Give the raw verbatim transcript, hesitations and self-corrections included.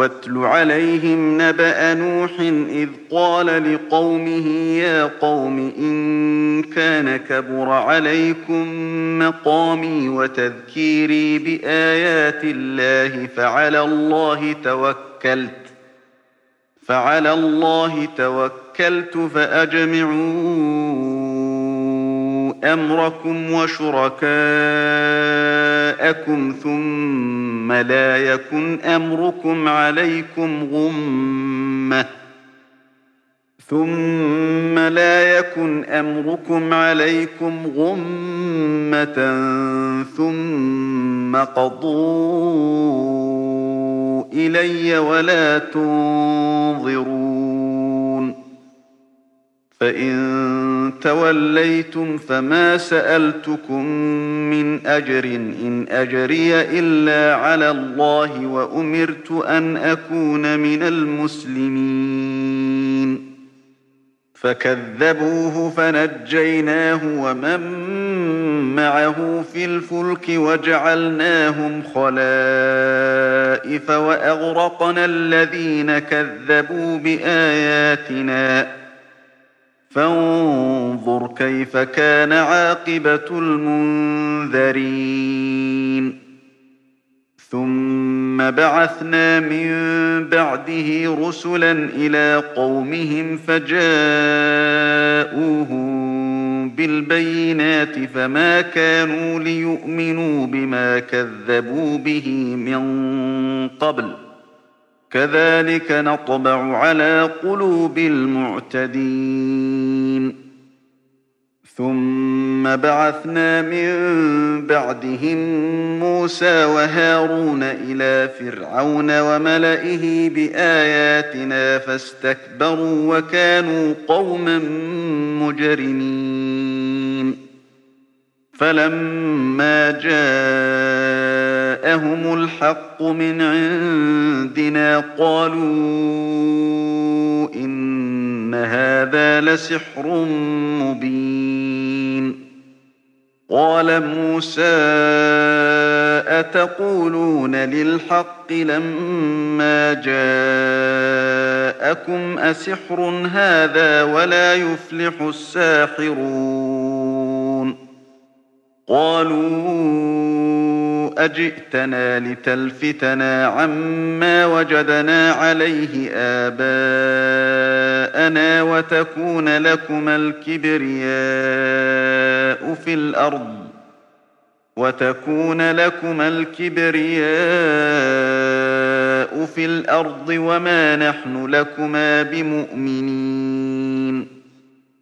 واتل عليهم نبأ نوح إذ قال لقومه يا قوم إن كان كبر عليكم مقامي وتذكيري بآيات الله فعلى الله توكلت فعلى الله توكلت فأجمعوا أمركم وشركاءكم ثم لا يكن أمركم عليكم غمة ثم لا يكن أمركم عليكم غمة ثم قضوا إلي ولا تنظرون فإن توليتم فما سألتكم من أجر إن أجري إلا على الله وأمرت أن أكون من المسلمين فكذبوه فنجيناه ومن معه في الفلك وجعلناهم خلائف وأغرقنا الذين كذبوا بآياتنا فانظر كيف كان عاقبة المنذرين ثم بعثنا من بعده رسلا إلى قومهم فجاءوهم بالبينات فما كانوا ليؤمنوا بما كذبوا به من قبل كذلك نطبع على قلوب المعتدين ثم بعثنا من بعدهم موسى وهارون إلى فرعون وملئه بآياتنا فاستكبروا وكانوا قوما مجرمين فلما جاءهم الحق من عندنا قالوا إن هذا لسحر مبين قال موسى أتقولون للحق لما جاءكم أسحر هذا ولا يفلح الساحرون قالوا أجئتنا لتلفتنا عما وجدنا عليه آباءنا وتكون لكما الكبرياء في الأرض وتكون لكما الكبرياء في الأرض وما نحن لكما بمؤمنين